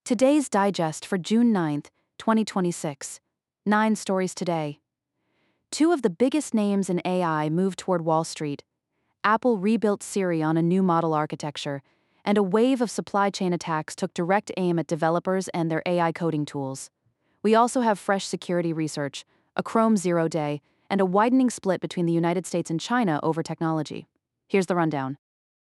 Today's digest for June 9th, 2026. 9 stories today. Two of the biggest names in AI move toward Wall Street. Apple rebuilt Siri on a new model architecture, and a wave of supply chain attacks took direct aim at developers and their AI coding tools. We also have fresh security research, a Chrome Zero Day, and a widening split between the United States and China over technology. Here's the rundown.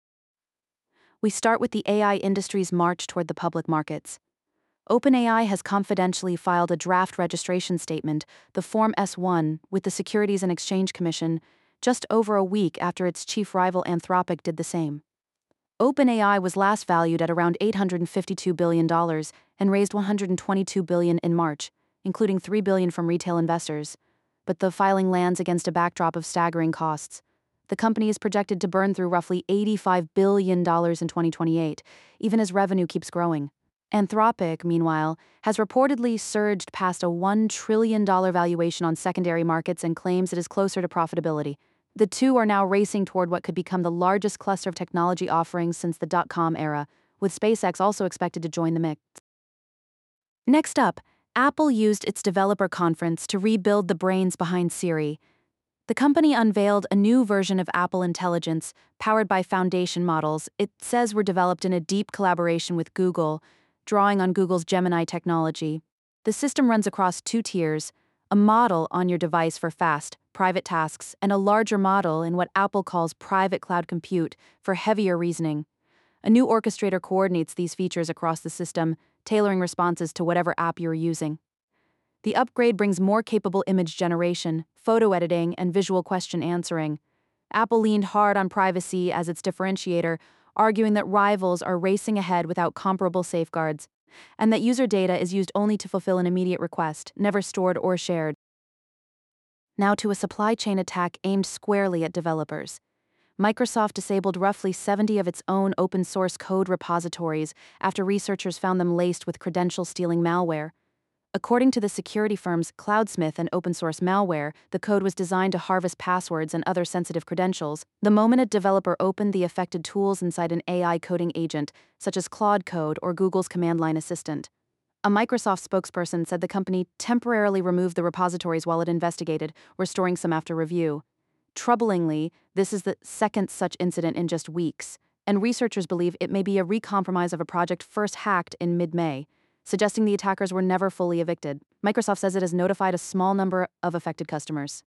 We start with the AI industry's march toward the public markets. OpenAI has confidentially filed a draft registration statement, the Form S-1, with the Securities and Exchange Commission, just over a week after its chief rival Anthropic did the same. OpenAI was last valued at around $852 billion and raised $122 billion in March, including $3 billion from retail investors. But the filing lands against a backdrop of staggering costs. The company is projected to burn through roughly $85 billion in 2028, even as revenue keeps growing. Anthropic, meanwhile, has reportedly surged past a $1 trillion valuation on secondary markets and claims it is closer to profitability. The two are now racing toward what could become the largest cluster of technology offerings since the dot-com era, with SpaceX also expected to join the mix. Next up, Apple used its developer conference to rebuild the brains behind Siri. The company unveiled a new version of Apple Intelligence, powered by foundation models it says were developed in a deep collaboration with Google, drawing on Google's Gemini technology. The system runs across two tiers, a model on your device for fast, private tasks, and a larger model in what Apple calls private cloud compute for heavier reasoning. A new orchestrator coordinates these features across the system, tailoring responses to whatever app you're using. The upgrade brings more capable image generation, photo editing, and visual question answering. Apple leaned hard on privacy as its differentiator, arguing that rivals are racing ahead without comparable safeguards, and that user data is used only to fulfill an immediate request, never stored or shared. Now to a supply chain attack aimed squarely at developers. Microsoft disabled roughly 70 of its own open-source code repositories after researchers found them laced with credential-stealing malware. According to the security firms Cloudsmith and Open Source Malware, the code was designed to harvest passwords and other sensitive credentials. The moment a developer opened the affected tools inside an AI coding agent, such as Claude Code or Google's command line assistant. A Microsoft spokesperson said the company temporarily removed the repositories while it investigated, restoring some after review. Troublingly, this is the second such incident in just weeks, and researchers believe it may be a recompromise of a project first hacked in mid-May, suggesting the attackers were never fully evicted. Microsoft says it has notified a small number of affected customers.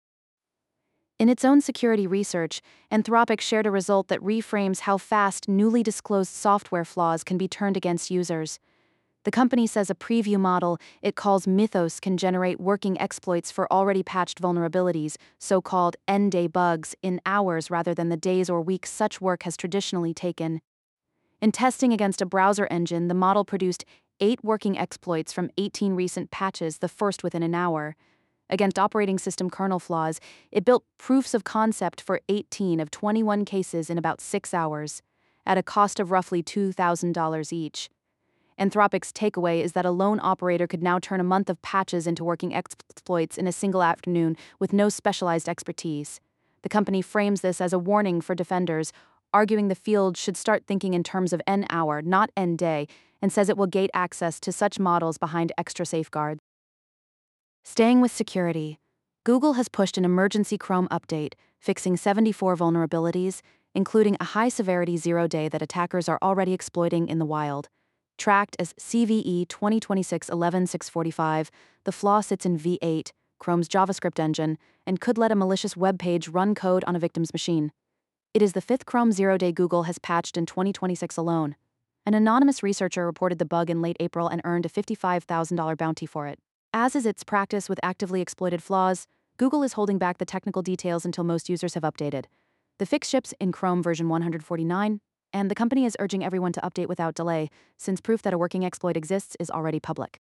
In its own security research, Anthropic shared a result that reframes how fast newly disclosed software flaws can be turned against users. The company says a preview model it calls Mythos can generate working exploits for already patched vulnerabilities, so-called end-day bugs, in hours rather than the days or weeks such work has traditionally taken. In testing against a browser engine, the model produced 8 working exploits from 18 recent patches, the first within an hour. Against operating system kernel flaws, it built proofs of concept for 18 of 21 cases in about 6 hours, at a cost of roughly $2,000 each. Anthropic's takeaway is that a lone operator could now turn a month of patches into working exploits in a single afternoon with no specialized expertise. The company frames this as a warning for defenders, arguing the field should start thinking in terms of N hour, not N day, and says it will gate access to such models behind extra safeguards. Staying with security, Google has pushed an emergency Chrome update, fixing 74 vulnerabilities, including a high-severity zero-day that attackers are already exploiting in the wild. Tracked as CVE 2026-11-645, the flaw sits in V8, Chrome's JavaScript engine, and could let a malicious web page run code on a victim's machine. It is the 5th Chrome zero-day Google has patched in 2026 alone. An anonymous researcher reported the bug in late April and earned a $55,000 bounty for it. As is its practice with actively exploited flaws, Google is holding back the technical details until most users have updated. The fix ships in Chrome version 149, and the company is urging everyone to update without delay, since proof that a working exploit exists is already public.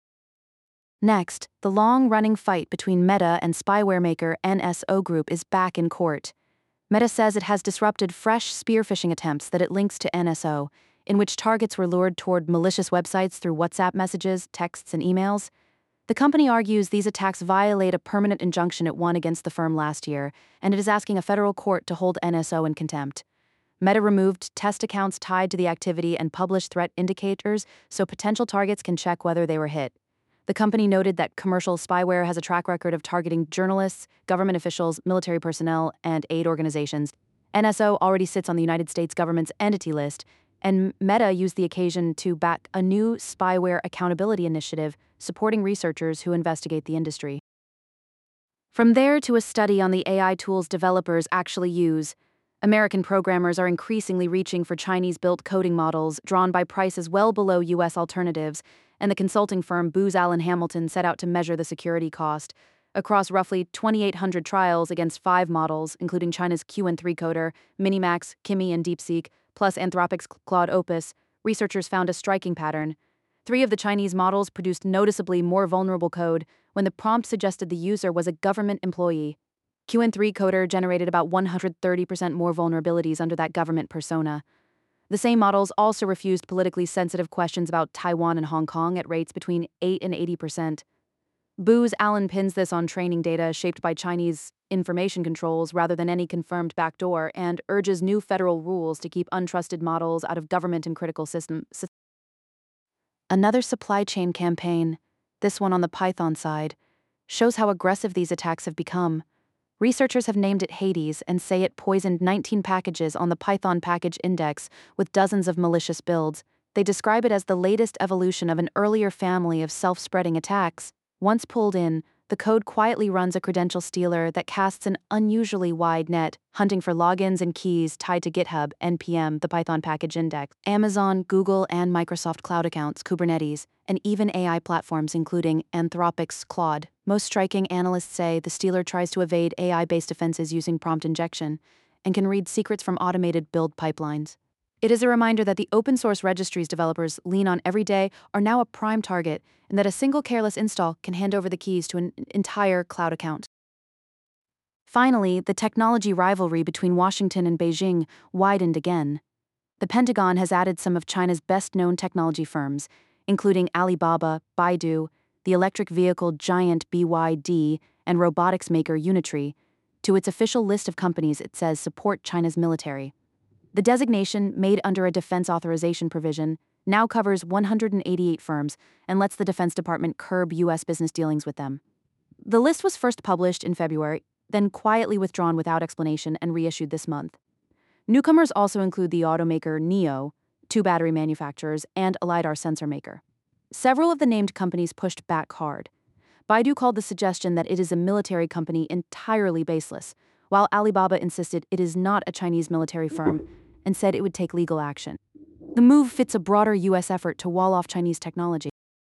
Next, the long-running fight between Meta and spyware maker NSO Group is back in court. Meta says it has disrupted fresh spear phishing attempts that it links to NSO, in which targets were lured toward malicious websites through WhatsApp messages, texts, and emails. The company argues these attacks violate a permanent injunction it won against the firm last year, and it is asking a federal court to hold NSO in contempt. Meta removed test accounts tied to the activity and published threat indicators so potential targets can check whether they were hit. The company noted that commercial spyware has a track record of targeting journalists, government officials, military personnel, and aid organizations. NSO already sits on the United States government's entity list, and Meta used the occasion to back a new spyware accountability initiative supporting researchers who investigate the industry. From there to a study on the AI tools developers actually use, American programmers are increasingly reaching for Chinese-built coding models drawn by prices well below U.S. alternatives, and the consulting firm Booz Allen Hamilton set out to measure the security cost. Across roughly 2,800 trials against 5 models, including China's Qwen3 coder, Minimax, Kimi, and DeepSeek, plus Anthropic's Claude Opus, researchers found a striking pattern. 3 of the Chinese models produced noticeably more vulnerable code when the prompt suggested the user was a government employee. Qwen3 coder generated about 130% more vulnerabilities under that government persona. The same models also refused politically sensitive questions about Taiwan and Hong Kong at rates between 8 and 80%. Booz Allen pins this on training data shaped by Chinese information controls rather than any confirmed backdoor, and urges new federal rules to keep untrusted models out of government and critical systems. Another supply chain campaign, this one on the Python side, shows how aggressive these attacks have become. Researchers have named it Hades and say it poisoned 19 packages on the Python package index with dozens of malicious builds. They describe it as the latest evolution of an earlier family of self-spreading attacks. Once pulled in, the code quietly runs a credential stealer that casts an unusually wide net, hunting for logins and keys tied to GitHub, NPM, the Python package index, Amazon, Google, and Microsoft cloud accounts, Kubernetes, and even AI platforms including Anthropic's Claude. Most striking, analysts say the stealer tries to evade AI-based defenses using prompt injection and can read secrets from automated build pipelines. It is a reminder that the open-source registries developers lean on every day are now a prime target, and that a single careless install can hand over the keys to an entire cloud account. Finally, the technology rivalry between Washington and Beijing widened again. The Pentagon has added some of China's best-known technology firms, including Alibaba, Baidu, the electric vehicle giant BYD, and robotics maker Unitree, to its official list of companies it says support China's military. The designation, made under a defense authorization provision, now covers 188 firms and lets the Defense Department curb U.S. business dealings with them. The list was first published in February, then quietly withdrawn without explanation and reissued this month. Newcomers also include the automaker NIO, 2 battery manufacturers, and a LiDAR sensor maker. Several of the named companies pushed back hard. Baidu called the suggestion that it is a military company entirely baseless, while Alibaba insisted it is not a Chinese military firm and said it would take legal action. The move fits a broader U.S. effort to wall off Chinese technology.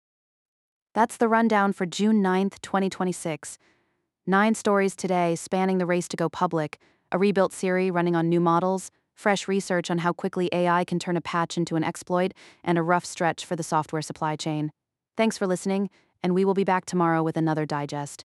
That's the rundown for June 9, 2026. 9 stories today spanning the race to go public, a rebuilt Siri running on new models, fresh research on how quickly AI can turn a patch into an exploit, and a rough stretch for the software supply chain. Thanks for listening, and we will be back tomorrow with another digest.